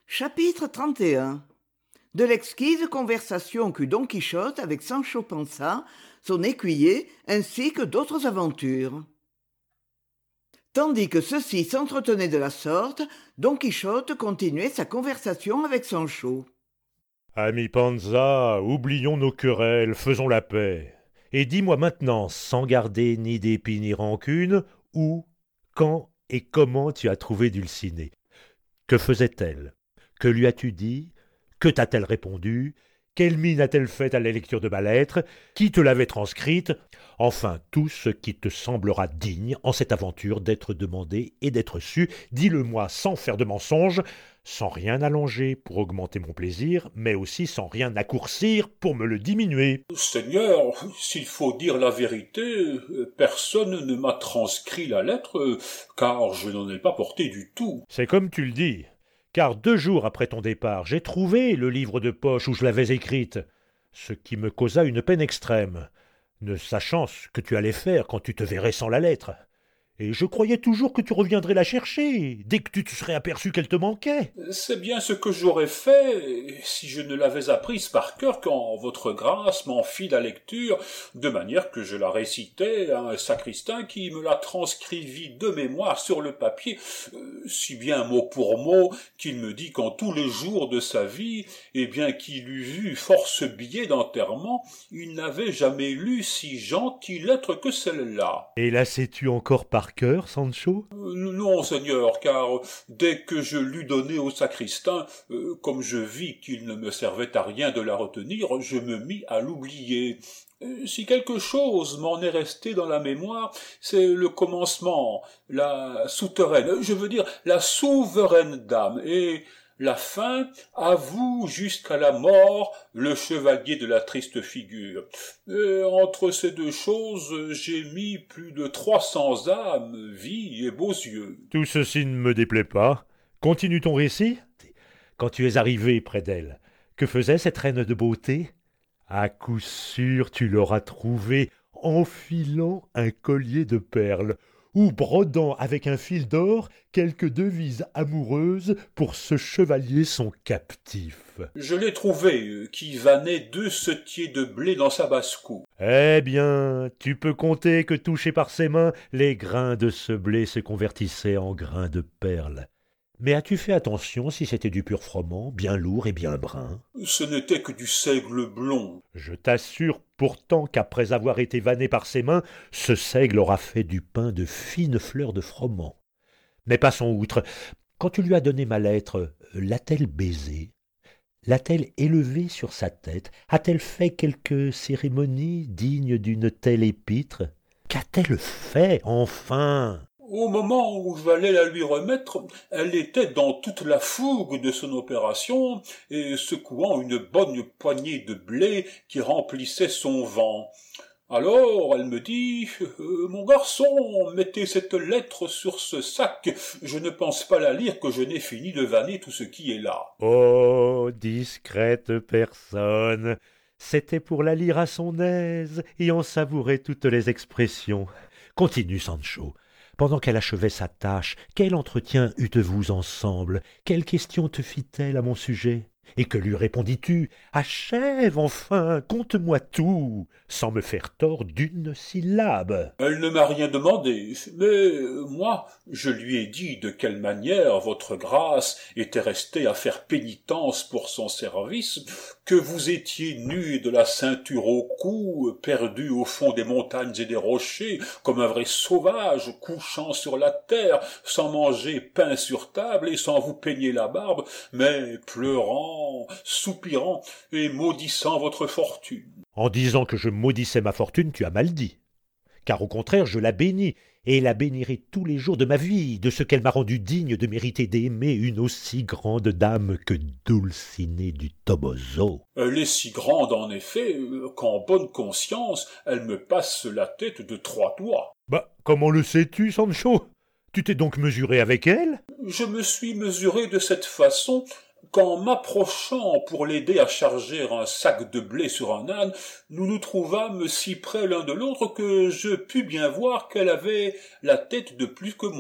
Chapitre 31. De l'exquise conversation qu'eut Don Quichotte avec Sancho Panza, son écuyer, ainsi que d'autres aventures. Tandis que ceux-ci s'entretenaient de la sorte, Don Quichotte continuait sa conversation avec Sancho. Ami Panza, oublions nos querelles, faisons la paix. Et dis-moi maintenant, sans garder ni dépit ni rancune, où, quand et comment tu as trouvé Dulcinée. Que faisait-elle? Que lui as-tu dit? Que t'a-t-elle répondu? Quelle mine a-t-elle faite à la lecture de ma lettre? Qui te l'avait transcrite? Enfin, tout ce qui te semblera digne en cette aventure d'être demandé et d'être su, dis-le-moi sans faire de mensonge, sans rien allonger pour augmenter mon plaisir, mais aussi sans rien accourcir pour me le diminuer. Seigneur, s'il faut dire la vérité, personne ne m'a transcrit la lettre, car je n'en ai pas porté du tout. C'est comme tu le dis, car 2 jours après ton départ, j'ai trouvé le livre de poche où je l'avais écrite, ce qui me causa une peine extrême, ne sachant ce que tu allais faire quand tu te verrais sans la lettre. Et je croyais toujours que tu reviendrais la chercher, dès que tu te serais aperçu qu'elle te manquait. C'est bien ce que j'aurais fait si je ne l'avais apprise par cœur quand votre grâce m'en fit la lecture, de manière que je la récitais à un sacristain qui me la transcrivit de mémoire sur le papier, si bien mot pour mot qu'il me dit qu'en tous les jours de sa vie, et bien qu'il eût vu force billets d'enterrement, il n'avait jamais lu si gentille lettre que celle-là. Et la sais-tu encore par cœur, Sancho? Non, Seigneur, car dès que je l'eus donnée au sacristain, comme je vis qu'il ne me servait à rien de la retenir, je me mis à l'oublier. Si quelque chose m'en est resté dans la mémoire, c'est le commencement, la souterraine, je veux dire la souveraine dame, et la fin, à vous jusqu'à la mort, le chevalier de la triste figure. Et entre ces deux choses, j'ai mis plus de 300 âmes, vie et beaux yeux. Tout ceci ne me déplaît pas. Continue ton récit. Quand tu es arrivé près d'elle, que faisait cette reine de beauté? À coup sûr, tu l'auras trouvée enfilant un collier de perles, ou brodant avec un fil d'or quelques devises amoureuses pour ce chevalier son captif. Je l'ai trouvé, qui vannait 2 setiers de blé dans sa basse-cour. Eh bien, tu peux compter que touchés par ses mains, les grains de ce blé se convertissaient en grains de perles. Mais as-tu fait attention si c'était du pur froment, bien lourd et bien brun? Ce n'était que du seigle blond. Je t'assure pourtant qu'après avoir été vanné par ses mains, ce seigle aura fait du pain de fines fleurs de froment. Mais passons outre. Quand tu lui as donné ma lettre, l'a-t-elle baisée? L'a-t-elle élevée sur sa tête? A-t-elle fait quelque cérémonie digne d'une telle épître? Qu'a-t-elle fait, enfin? Au moment où j'allais la lui remettre, elle était dans toute la fougue de son opération et secouant une bonne poignée de blé qui remplissait son vent. Alors elle me dit mon garçon, mettez cette lettre sur ce sac, je ne pense pas la lire que je n'ai fini de vanner tout ce qui est là. » Oh, discrète personne! C'était pour la lire à son aise et en savourer toutes les expressions. Continue, Sancho. Pendant qu'elle achevait sa tâche, quel entretien eûtes-vous ensemble? Quelle question te fit-elle à mon sujet? Et que lui répondis-tu? Achève enfin, conte-moi tout, sans me faire tort d'une syllabe. Elle ne m'a rien demandé, mais moi, je lui ai dit de quelle manière votre grâce était restée à faire pénitence pour son service, que vous étiez nu de la ceinture au cou, perdu au fond des montagnes et des rochers, comme un vrai sauvage, couchant sur la terre, sans manger pain sur table et sans vous peigner la barbe, mais pleurant, soupirant et maudissant votre fortune. En disant que je maudissais ma fortune, tu as mal dit. Car au contraire, je la bénis, et la bénirai tous les jours de ma vie, de ce qu'elle m'a rendu digne de mériter d'aimer une aussi grande dame que Dulcinée du Toboso. Elle est si grande, en effet, qu'en bonne conscience, elle me passe la tête de 3 doigts. Bah, comment le sais-tu, Sancho? Tu t'es donc mesuré avec elle? Je me suis mesuré de cette façon qu'en m'approchant pour l'aider à charger un sac de blé sur un âne, nous nous trouvâmes si près l'un de l'autre que je pus bien voir qu'elle avait la tête de plus que moi.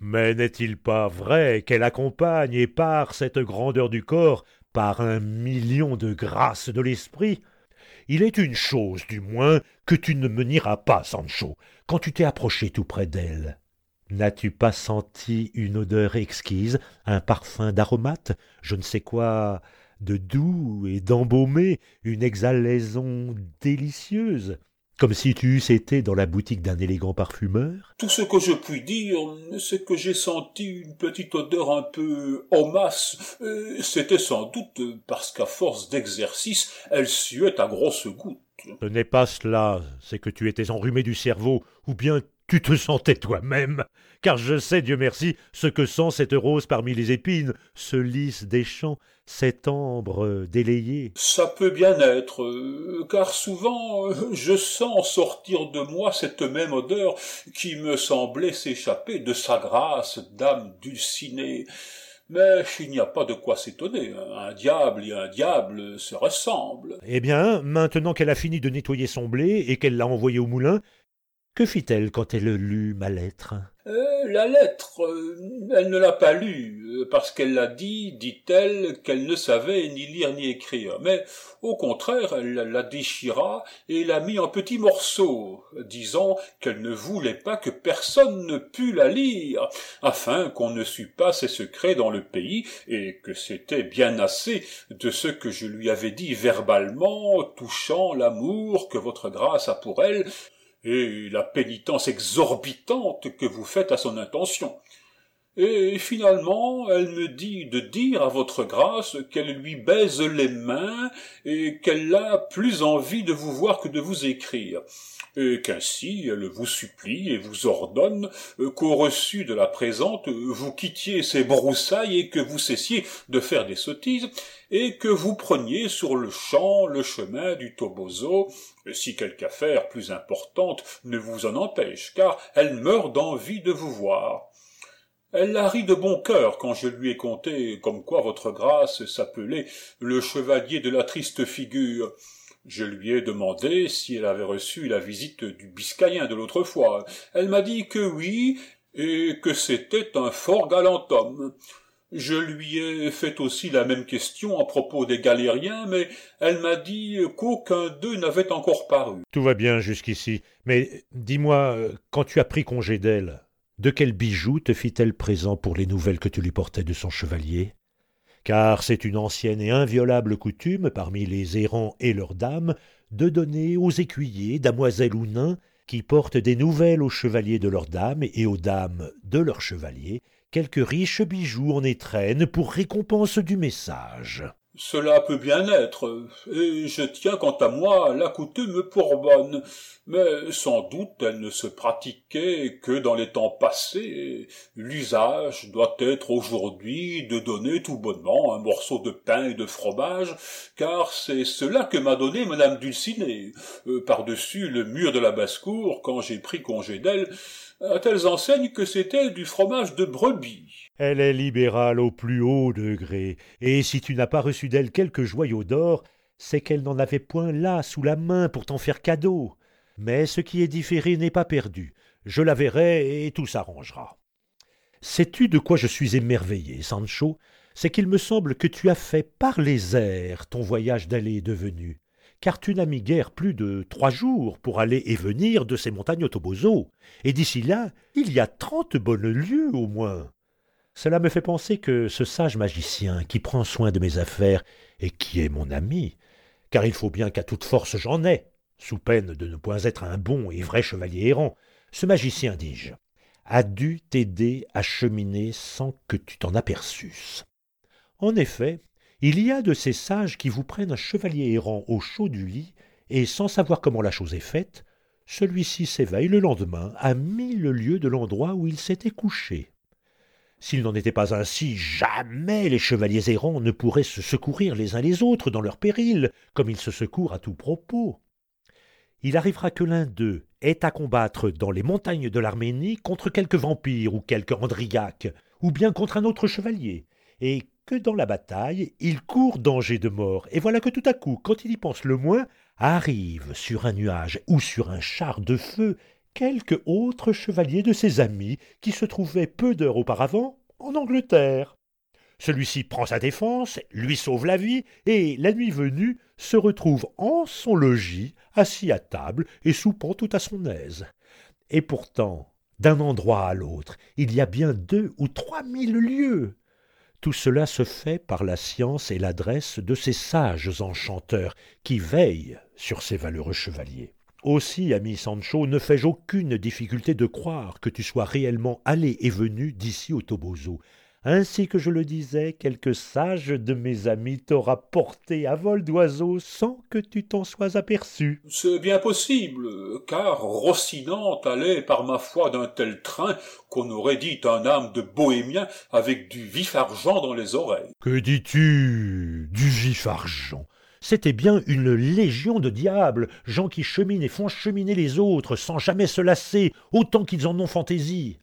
Mais n'est-il pas vrai qu'elle accompagne et par cette grandeur du corps, par 1 million de grâces de l'esprit? Il est une chose, du moins, que tu ne me nieras pas, Sancho, quand tu t'es approché tout près d'elle. N'as-tu pas senti une odeur exquise, un parfum d'aromate, je ne sais quoi, de doux et d'embaumé, une exhalaison délicieuse, comme si tu eusses été dans la boutique d'un élégant parfumeur? Tout ce que je puis dire, c'est que j'ai senti une petite odeur un peu en masse. C'était sans doute parce qu'à force d'exercice, elle suait à grosses gouttes. Ce n'est pas cela, c'est que tu étais enrhumé du cerveau, ou bien tu te sentais toi-même, car je sais, Dieu merci, ce que sent cette rose parmi les épines, ce lys des champs, cet ambre délayé. Ça peut bien être, car souvent je sens sortir de moi cette même odeur qui me semblait s'échapper de sa grâce d'âme dulcinée. Mais il n'y a pas de quoi s'étonner, un diable et un diable se ressemblent. Eh bien, maintenant qu'elle a fini de nettoyer son blé et qu'elle l'a envoyé au moulin, que fit-elle quand elle lut ma lettre? La lettre, elle ne l'a pas lue, parce qu'elle l'a dit-elle, qu'elle ne savait ni lire ni écrire. Mais, au contraire, elle la déchira et la mit en petits morceaux, disant qu'elle ne voulait pas que personne ne pût la lire, afin qu'on ne sût pas ses secrets dans le pays, et que c'était bien assez de ce que je lui avais dit verbalement, touchant l'amour que votre grâce a pour elle, et la pénitence exorbitante que vous faites à son intention. Et finalement, elle me dit de dire à votre grâce qu'elle lui baise les mains et qu'elle a plus envie de vous voir que de vous écrire, et qu'ainsi elle vous supplie et vous ordonne qu'au reçu de la présente, vous quittiez ces broussailles et que vous cessiez de faire des sottises, et que vous preniez sur le champ le chemin du Toboso, si quelque affaire plus importante ne vous en empêche, car elle meurt d'envie de vous voir. Elle la rit de bon cœur quand je lui ai conté comme quoi votre grâce s'appelait le chevalier de la triste figure. Je lui ai demandé si elle avait reçu la visite du Biscayen de l'autre fois. Elle m'a dit que oui, et que c'était un fort galant homme. Je lui ai fait aussi la même question à propos des Galériens, mais elle m'a dit qu'aucun d'eux n'avait encore paru. Tout va bien jusqu'ici, mais dis-moi, quand tu as pris congé d'elle, de quel bijou te fit-elle présent pour les nouvelles que tu lui portais de son chevalier? Car c'est une ancienne et inviolable coutume, parmi les errants et leurs dames, de donner aux écuyers, damoiselles ou nains, qui portent des nouvelles aux chevaliers de leurs dames et aux dames de leurs chevaliers, quelques riches bijoux en étrenne pour récompense du message. Cela peut bien être, et je tiens quant à moi la coutume pour bonne, mais sans doute elle ne se pratiquait que dans les temps passés. L'usage doit être aujourd'hui de donner tout bonnement un morceau de pain et de fromage, car c'est cela que m'a donné madame Dulcinée, par-dessus le mur de la basse-cour, quand j'ai pris congé d'elle, à telles enseignes que c'était du fromage de brebis. Elle est libérale au plus haut degré, et si tu n'as pas reçu d'elle quelques joyaux d'or, c'est qu'elle n'en avait point là sous la main pour t'en faire cadeau. Mais ce qui est différé n'est pas perdu. Je la verrai et tout s'arrangera. Sais-tu de quoi je suis émerveillé, Sancho? C'est qu'il me semble que tu as fait par les airs ton voyage d'aller et de venue, car tu n'as mis guère plus de 3 jours pour aller et venir de ces montagnes au Toboso, et d'ici là, il y a 30 bonnes lieues au moins. Cela me fait penser que ce sage magicien qui prend soin de mes affaires et qui est mon ami, car il faut bien qu'à toute force j'en ai, sous peine de ne point être un bon et vrai chevalier errant, ce magicien, dis-je, a dû t'aider à cheminer sans que tu t'en aperçusses. En effet, il y a de ces sages qui vous prennent un chevalier errant au chaud du lit, et sans savoir comment la chose est faite, celui-ci s'éveille le lendemain à 1000 lieues de l'endroit où il s'était couché. S'il n'en était pas ainsi, jamais les chevaliers errants ne pourraient se secourir les uns les autres dans leur péril, comme ils se secourent à tout propos. Il arrivera que l'un d'eux ait à combattre dans les montagnes de l'Arménie contre quelque vampire ou quelque Andriaque, ou bien contre un autre chevalier, et que dans la bataille, il court danger de mort, et voilà que tout à coup, quand il y pense le moins, arrive sur un nuage ou sur un char de feu quelque autre chevalier de ses amis qui se trouvait peu d'heures auparavant en Angleterre. Celui-ci prend sa défense, lui sauve la vie, et, la nuit venue, se retrouve en son logis, assis à table et soupant tout à son aise. Et pourtant, d'un endroit à l'autre, il y a bien 2 ou 3 000 lieues. Tout cela se fait par la science et l'adresse de ces sages enchanteurs qui veillent sur ces valeureux chevaliers. Aussi, ami Sancho, ne fais-je aucune difficulté de croire que tu sois réellement allé et venu d'ici au Toboso. Ainsi que je le disais, quelque sage de mes amis t'aura porté à vol d'oiseau sans que tu t'en sois aperçu. C'est bien possible, car Rocinante allait par ma foi d'un tel train qu'on aurait dit un âme de bohémien avec du vif argent dans les oreilles. Que dis-tu? Du vif argent? C'était bien une légion de diables, gens qui cheminent et font cheminer les autres sans jamais se lasser, autant qu'ils en ont fantaisie.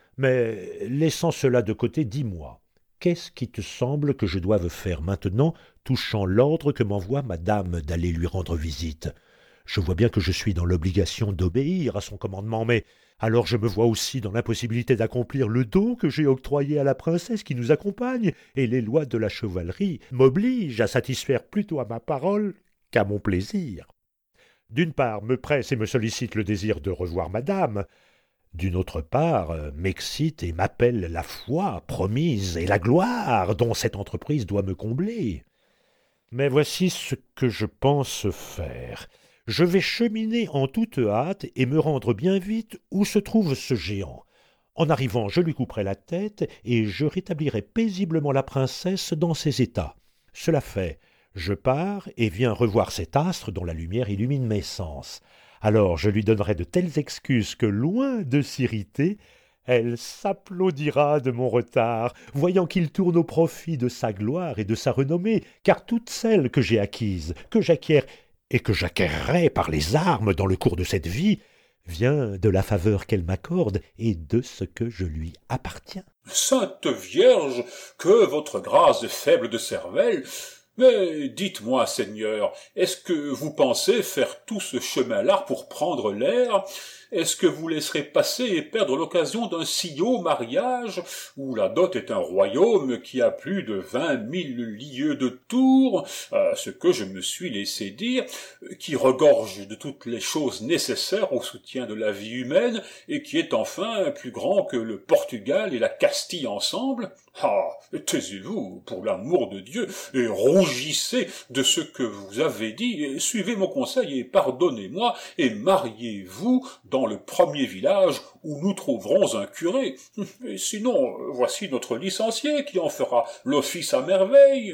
Mais laissant cela de côté, dis-moi, qu'est-ce qui te semble que je doive faire maintenant, touchant l'ordre que m'envoie madame d'aller lui rendre visite? Je vois bien que je suis dans l'obligation d'obéir à son commandement, mais alors je me vois aussi dans l'impossibilité d'accomplir le don que j'ai octroyé à la princesse qui nous accompagne, et les lois de la chevalerie m'obligent à satisfaire plutôt à ma parole qu'à mon plaisir. D'une part, me presse et me sollicite le désir de revoir madame. D'une autre part, m'excite et m'appelle la foi promise et la gloire dont cette entreprise doit me combler. Mais voici ce que je pense faire. Je vais cheminer en toute hâte et me rendre bien vite où se trouve ce géant. En arrivant, je lui couperai la tête et je rétablirai paisiblement la princesse dans ses états. Cela fait, je pars et viens revoir cet astre dont la lumière illumine mes sens. Alors je lui donnerai de telles excuses que, loin de s'irriter, elle s'applaudira de mon retard, voyant qu'il tourne au profit de sa gloire et de sa renommée, car toutes celles que j'ai acquises, que j'acquiers et que j'acquerrai par les armes dans le cours de cette vie, vient de la faveur qu'elle m'accorde et de ce que je lui appartiens. Sainte Vierge, que votre grâce est faible de cervelle! Mais dites-moi, Seigneur, est-ce que vous pensez faire tout ce chemin-là pour prendre l'air? Est-ce que vous laisserez passer et perdre l'occasion d'un si haut mariage, où la dot est un royaume qui a plus de 20 000 lieues de tour, ce que je me suis laissé dire, qui regorge de toutes les choses nécessaires au soutien de la vie humaine, et qui est enfin plus grand que le Portugal et la Castille ensemble? Ah, taisez-vous, pour l'amour de Dieu, et rougissez de ce que vous avez dit, et suivez mon conseil et pardonnez-moi, et mariez-vous dans le premier village où nous trouverons un curé. Et sinon, voici notre licencié qui en fera l'office à merveille.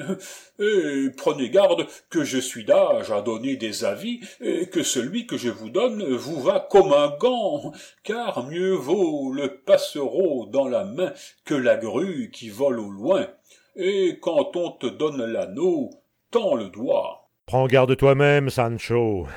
Et prenez garde que je suis d'âge à donner des avis, et que celui que je vous donne vous va comme un gant, car mieux vaut le passereau dans la main que la grue qui vole au loin. Et quand on te donne l'anneau, tends le doigt. Prends garde toi-même, Sancho.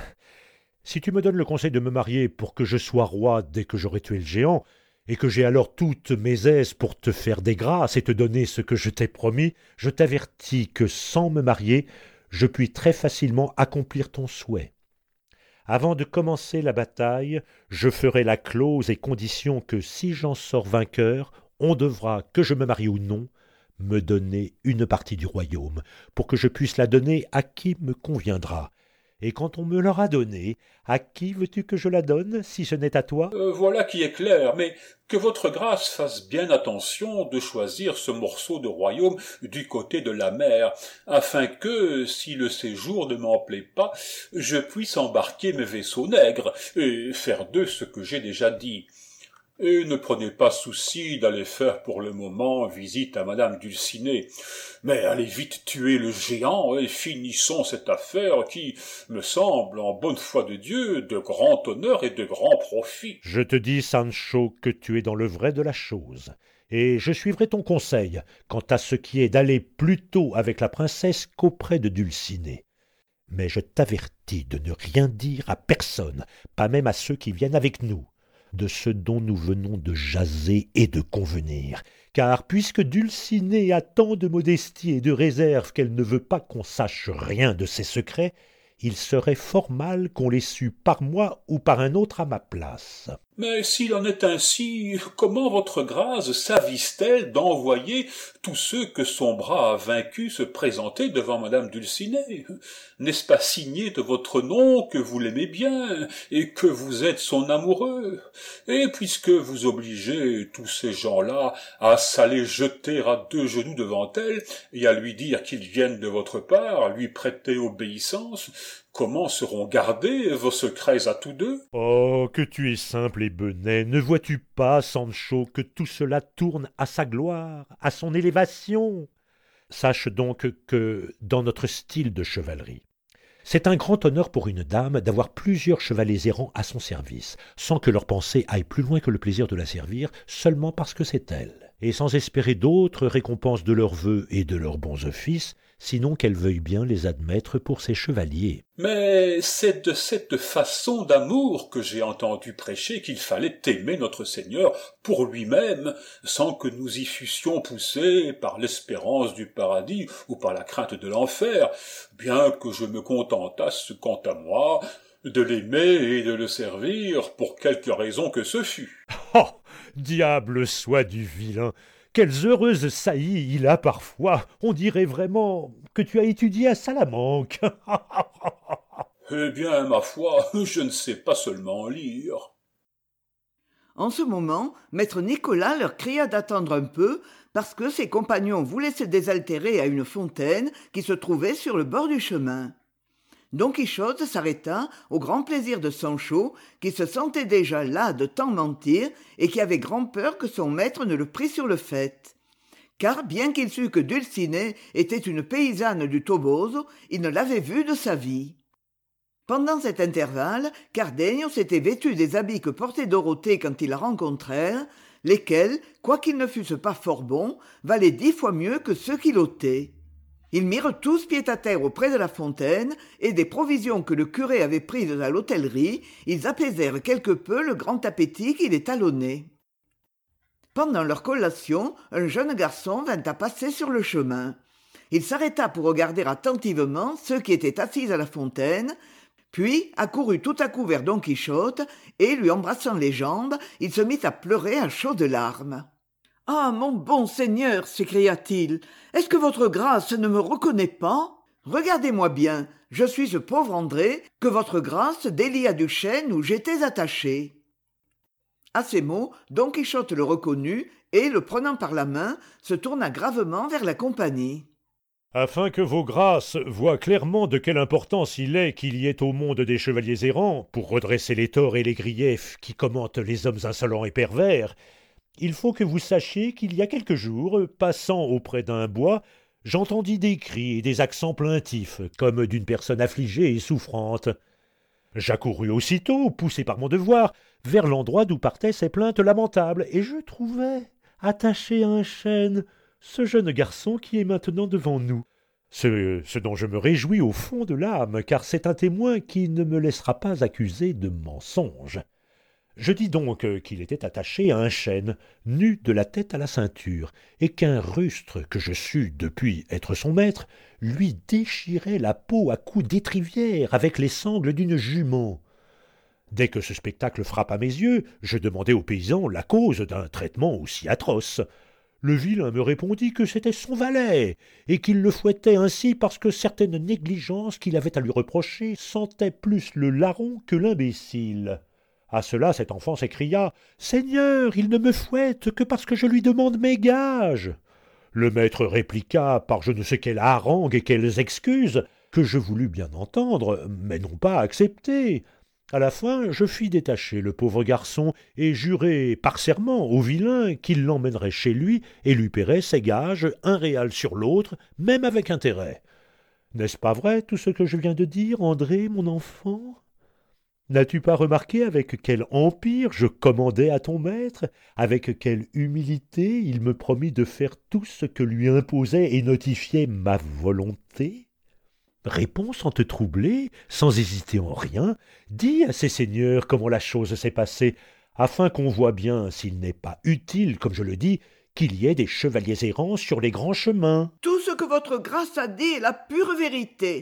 Si tu me donnes le conseil de me marier pour que je sois roi dès que j'aurai tué le géant, et que j'ai alors toutes mes aises pour te faire des grâces et te donner ce que je t'ai promis, je t'avertis que sans me marier, je puis très facilement accomplir ton souhait. Avant de commencer la bataille, je ferai la clause et condition que si j'en sors vainqueur, on devra, que je me marie ou non, me donner une partie du royaume, pour que je puisse la donner à qui me conviendra. Et quand on me l'aura donnée, à qui veux-tu que je la donne, si ce n'est à toi? Voilà qui est clair, mais que votre grâce fasse bien attention de choisir ce morceau de royaume du côté de la mer, afin que, si le séjour ne m'en plaît pas, je puisse embarquer mes vaisseaux nègres, et faire d'eux ce que j'ai déjà dit. Et ne prenez pas souci d'aller faire pour le moment visite à madame Dulcinée, mais allez vite tuer le géant et finissons cette affaire qui, me semble, en bonne foi de Dieu, de grand honneur et de grand profit. Je te dis, Sancho, que tu es dans le vrai de la chose, et je suivrai ton conseil quant à ce qui est d'aller plus tôt avec la princesse qu'auprès de Dulcinée. Mais je t'avertis de ne rien dire à personne, pas même à ceux qui viennent avec nous, de ce dont nous venons de jaser et de convenir, car puisque Dulcinée a tant de modestie et de réserve qu'elle ne veut pas qu'on sache rien de ses secrets, il serait fort mal qu'on les sût par moi ou par un autre à ma place. Mais s'il en est ainsi, comment votre grâce s'avise-t-elle d'envoyer tous ceux que son bras a vaincus se présenter devant madame Dulcinée? N'est-ce pas signé de votre nom que vous l'aimez bien, et que vous êtes son amoureux? Et puisque vous obligez tous ces gens-là à s'aller jeter à 2 genoux devant elle, et à lui dire qu'ils viennent de votre part, à lui prêter obéissance, comment seront gardés vos secrets à tous deux? Oh, que tu es simple et benet, ne vois-tu pas, Sancho, que tout cela tourne à sa gloire, à son élévation? Sache donc que, dans notre style de chevalerie, c'est un grand honneur pour une dame d'avoir plusieurs chevaliers errants à son service, sans que leur pensée aille plus loin que le plaisir de la servir, seulement parce que c'est elle, et sans espérer d'autres récompenses de leurs vœux et de leurs bons offices, sinon qu'elle veuille bien les admettre pour ses chevaliers. Mais c'est de cette façon d'amour que j'ai entendu prêcher qu'il fallait aimer notre Seigneur pour lui-même, sans que nous y fussions poussés par l'espérance du paradis ou par la crainte de l'enfer, bien que je me contentasse, quant à moi, de l'aimer et de le servir pour quelque raison que ce fût. Oh, diable soit du vilain! Quelles heureuses saillies il a parfois! On dirait vraiment que tu as étudié à Salamanque. Eh bien, ma foi, je ne sais pas seulement lire. En ce moment, maître Nicolas leur cria d'attendre un peu, parce que ses compagnons voulaient se désaltérer à une fontaine qui se trouvait sur le bord du chemin. Don Quichotte s'arrêta au grand plaisir de Sancho, qui se sentait déjà las de tant mentir et qui avait grand peur que son maître ne le prît sur le fait. Car bien qu'il sût que Dulcinée était une paysanne du Toboso, il ne l'avait vue de sa vie. Pendant cet intervalle, Cardenio s'était vêtu des habits que portait Dorothée quand ils la rencontrèrent, lesquels, quoiqu'ils ne fussent pas fort bons, valaient 10 fois mieux que ceux qu'il ôtait. Ils mirent tous pied à terre auprès de la fontaine, et des provisions que le curé avait prises à l'hôtellerie, ils apaisèrent quelque peu le grand appétit qui les talonnait. Pendant leur collation, un jeune garçon vint à passer sur le chemin. Il s'arrêta pour regarder attentivement ceux qui étaient assis à la fontaine, puis accourut tout à coup vers Don Quichotte, et, lui embrassant les jambes, il se mit à pleurer à chaudes larmes. « Ah, mon bon seigneur !» s'écria-t-il, « est-ce que votre grâce ne me reconnaît pas ? Regardez-moi bien, je suis ce pauvre André que votre grâce délia du chêne où j'étais attaché. » À ces mots, Don Quichotte le reconnut et, le prenant par la main, se tourna gravement vers la compagnie. Afin que vos grâces voient clairement de quelle importance il est qu'il y ait au monde des chevaliers errants, pour redresser les torts et les griefs qui commentent les hommes insolents et pervers, il faut que vous sachiez qu'il y a quelques jours, passant auprès d'un bois, j'entendis des cris et des accents plaintifs, comme d'une personne affligée et souffrante. J'accourus aussitôt, poussé par mon devoir, vers l'endroit d'où partaient ces plaintes lamentables, et je trouvai, attaché à un chêne, ce jeune garçon qui est maintenant devant nous. Ce dont je me réjouis au fond de l'âme, car c'est un témoin qui ne me laissera pas accuser de mensonge. Je dis donc qu'il était attaché à un chêne, nu de la tête à la ceinture, et qu'un rustre, que je sus depuis être son maître, lui déchirait la peau à coups d'étrivière avec les sangles d'une jument. Dès que ce spectacle frappa mes yeux, je demandai au paysan la cause d'un traitement aussi atroce. Le vilain me répondit que c'était son valet, et qu'il le fouettait ainsi parce que certaines négligences qu'il avait à lui reprocher sentaient plus le larron que l'imbécile. À cela, cet enfant s'écria « Seigneur, il ne me fouette que parce que je lui demande mes gages !» Le maître répliqua par je ne sais quelle harangue et quelles excuses, que je voulus bien entendre, mais non pas accepter. À la fin, je fis détacher le pauvre garçon et jurai par serment au vilain qu'il l'emmènerait chez lui et lui paierait ses gages, 1 réal sur l'autre, même avec intérêt. N'est-ce pas vrai tout ce que je viens de dire, André, mon enfant ? N'as-tu pas remarqué avec quel empire je commandai à ton maître, avec quelle humilité il me promit de faire tout ce que lui imposait et notifiait ma volonté ? Réponds sans te troubler, sans hésiter en rien, dis à ces seigneurs comment la chose s'est passée, afin qu'on voie bien s'il n'est pas utile, comme je le dis, qu'il y ait des chevaliers errants sur les grands chemins. Tout ce que votre grâce a dit est la pure vérité.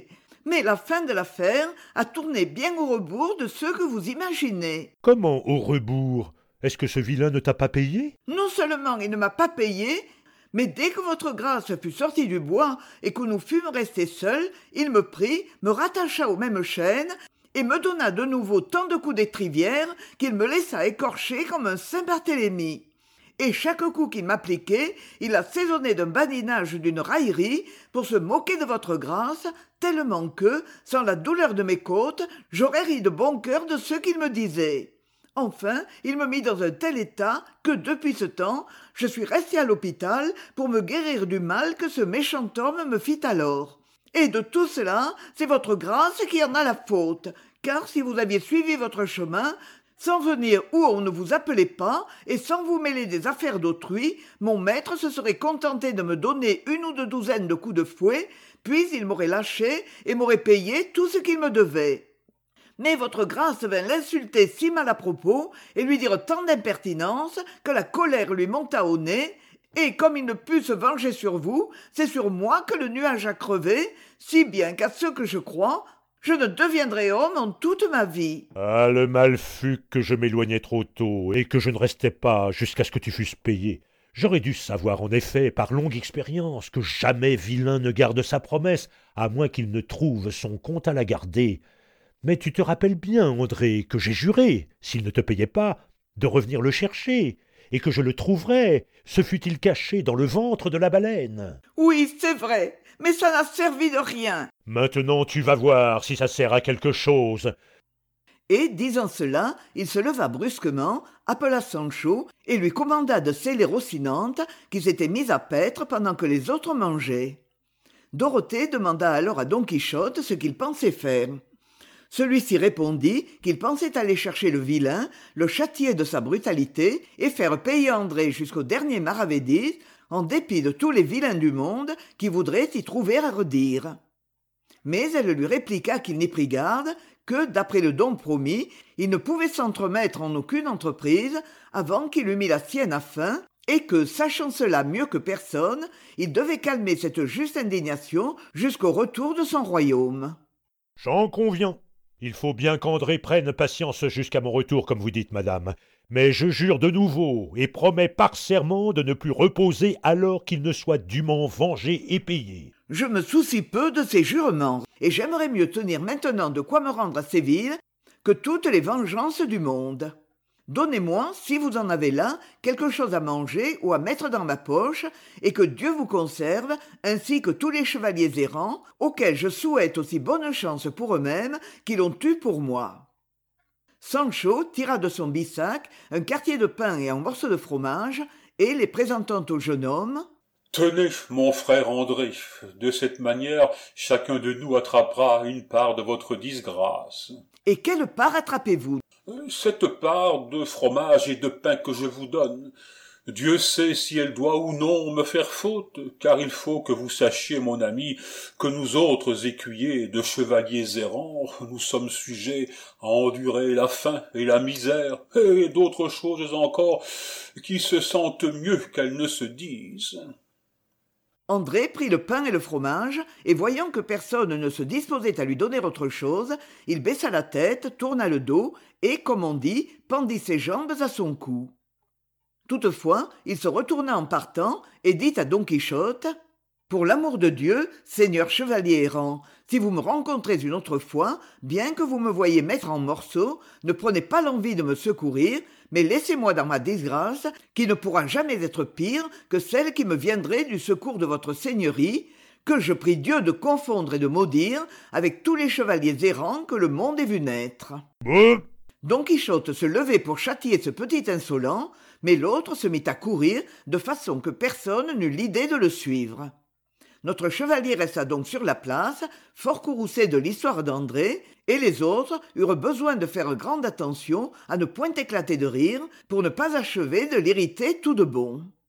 Mais la fin de l'affaire a tourné bien au rebours de ce que vous imaginez. Comment au rebours? Est-ce que ce vilain ne t'a pas payé? Non seulement il ne m'a pas payé, mais dès que votre grâce fut sortie du bois et que nous fûmes restés seuls, il me prit, me rattacha aux mêmes chaînes et me donna de nouveau tant de coups d'étrivière qu'il me laissa écorcher comme un Saint-Barthélemy. Et chaque coup qu'il m'appliquait, il assaisonnait d'un badinage ou d'une raillerie pour se moquer de votre grâce, tellement que, sans la douleur de mes côtes, j'aurais ri de bon cœur de ce qu'il me disait. Enfin, il me mit dans un tel état que, depuis ce temps, je suis resté à l'hôpital pour me guérir du mal que ce méchant homme me fit alors. Et de tout cela, c'est votre grâce qui en a la faute, car si vous aviez suivi votre chemin, sans venir où on ne vous appelait pas et sans vous mêler des affaires d'autrui, mon maître se serait contenté de me donner 1 ou 2 douzaines de coups de fouet, puis il m'aurait lâché et m'aurait payé tout ce qu'il me devait. Mais votre grâce vint l'insulter si mal à propos et lui dire tant d'impertinence que la colère lui monta au nez, et comme il ne put se venger sur vous, c'est sur moi que le nuage a crevé, si bien qu'à ce que je crois, je ne deviendrai homme en toute ma vie. Ah, le mal fut que je m'éloignais trop tôt, et que je ne restais pas jusqu'à ce que tu fusses payé. J'aurais dû savoir, en effet, par longue expérience, que jamais vilain ne garde sa promesse, à moins qu'il ne trouve son compte à la garder. Mais tu te rappelles bien, André, que j'ai juré, s'il ne te payait pas, de revenir le chercher, et que je le trouverais, se fût-il caché dans le ventre de la baleine. Oui, c'est vrai, mais ça n'a servi de rien. Maintenant tu vas voir si ça sert à quelque chose. Et, disant cela, il se leva brusquement, appela Sancho et lui commanda de sceller Rocinante, qui s'était mise à paître pendant que les autres mangeaient. Dorothée demanda alors à Don Quichotte ce qu'il pensait faire. Celui-ci répondit qu'il pensait aller chercher le vilain, le châtier de sa brutalité et faire payer André jusqu'au dernier maravédis, en dépit de tous les vilains du monde qui voudraient y trouver à redire. Mais elle lui répliqua qu'il n'y prit garde, que, d'après le don promis, il ne pouvait s'entremettre en aucune entreprise avant qu'il eût mis la sienne à fin, et que, sachant cela mieux que personne, il devait calmer cette juste indignation jusqu'au retour de son royaume. J'en conviens. Il faut bien qu'André prenne patience jusqu'à mon retour, comme vous dites, madame. Mais je jure de nouveau et promets par serment de ne plus reposer alors qu'il ne soit dûment vengé et payé. Je me soucie peu de ces jurements, et j'aimerais mieux tenir maintenant de quoi me rendre à Séville que toutes les vengeances du monde. Donnez-moi, si vous en avez là, quelque chose à manger ou à mettre dans ma poche, et que Dieu vous conserve, ainsi que tous les chevaliers errants, auxquels je souhaite aussi bonne chance pour eux-mêmes qu'ils l'ont eue pour moi. Sancho tira de son bissac un quartier de pain et un morceau de fromage, et, les présentant au jeune homme, « Tenez, mon frère André, de cette manière, chacun de nous attrapera une part de votre disgrâce. » « Et quelle part attrapez-vous ?»« Cette part de fromage et de pain que je vous donne. Dieu sait si elle doit ou non me faire faute, car il faut que vous sachiez, mon ami, que nous autres écuyers de chevaliers errants, nous sommes sujets à endurer la faim et la misère, et d'autres choses encore qui se sentent mieux qu'elles ne se disent. » André prit le pain et le fromage, et voyant que personne ne se disposait à lui donner autre chose, il baissa la tête, tourna le dos, et, comme on dit, pendit ses jambes à son cou. Toutefois, il se retourna en partant, et dit à Don Quichotte, « Pour l'amour de Dieu, seigneur chevalier errant, si vous me rencontrez une autre fois, bien que vous me voyiez mettre en morceaux, ne prenez pas l'envie de me secourir, mais laissez-moi dans ma disgrâce, qui ne pourra jamais être pire que celle qui me viendrait du secours de votre seigneurie, que je prie Dieu de confondre et de maudire avec tous les chevaliers errants que le monde ait vu naître. » Don Quichotte se levait pour châtier ce petit insolent, mais l'autre se mit à courir de façon que personne n'eut l'idée de le suivre. Notre chevalier resta donc sur la place, fort courroucé de l'histoire d'André, et les autres eurent besoin de faire grande attention à ne point éclater de rire pour ne pas achever de l'irriter tout de bon.